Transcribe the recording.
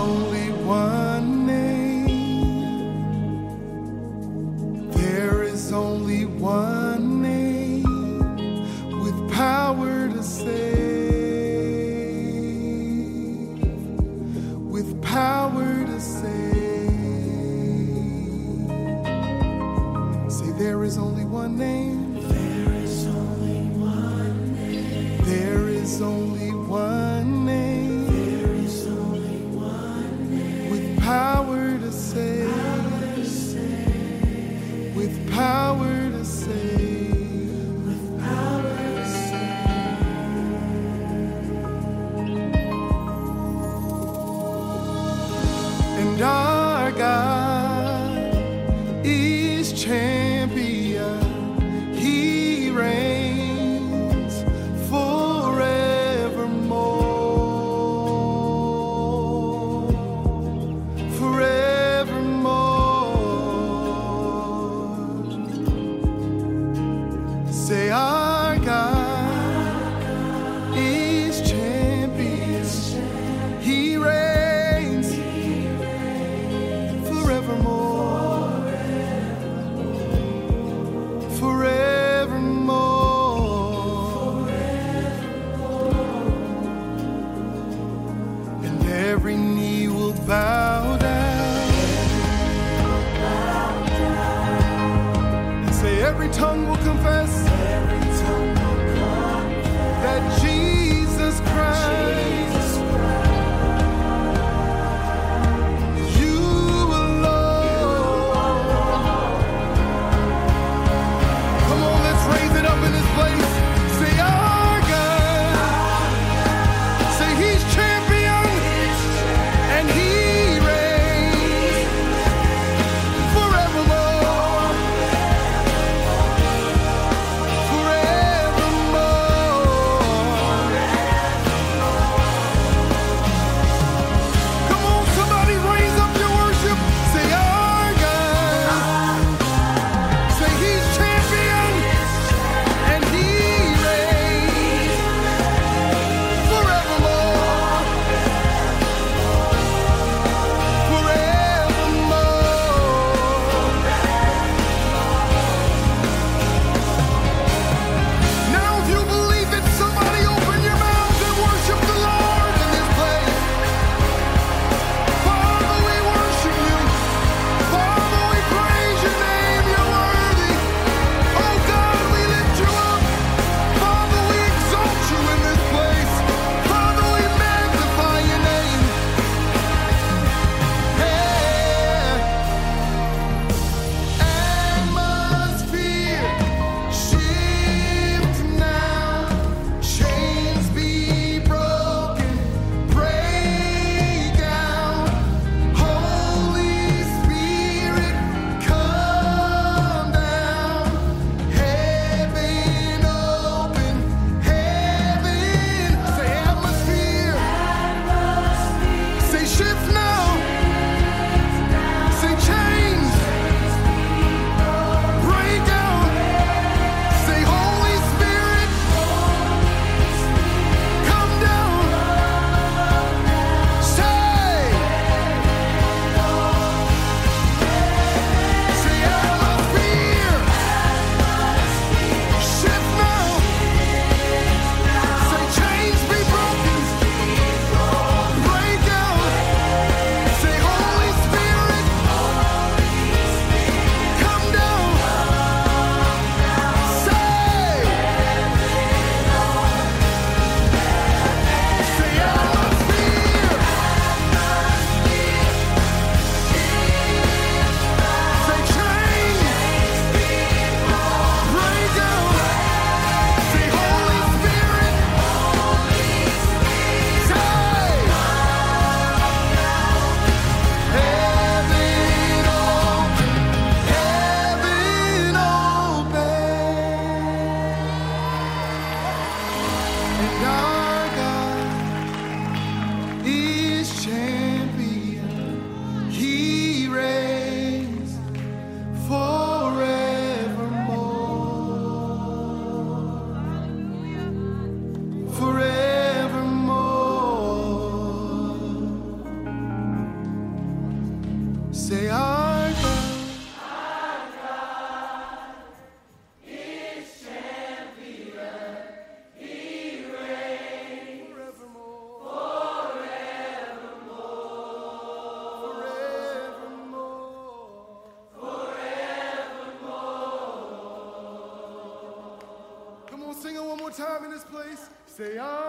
only one name. There is only one name with power to save. With power to save. Say there is only one name. There is only one name. There is only one name. There is only one name. With power to save. With power to save. With power to save. And our God is champion. He reigns forevermore. Forevermore. Say our God is champion. He reigns forevermore. Forevermore. And every knee will bow down. And say every tongue will confess that Jesus Christ, you alone. Come on, let's raise it up in this place. Say our God. Say he's champion and he reigns forevermore. Say our God. Time in this place, say,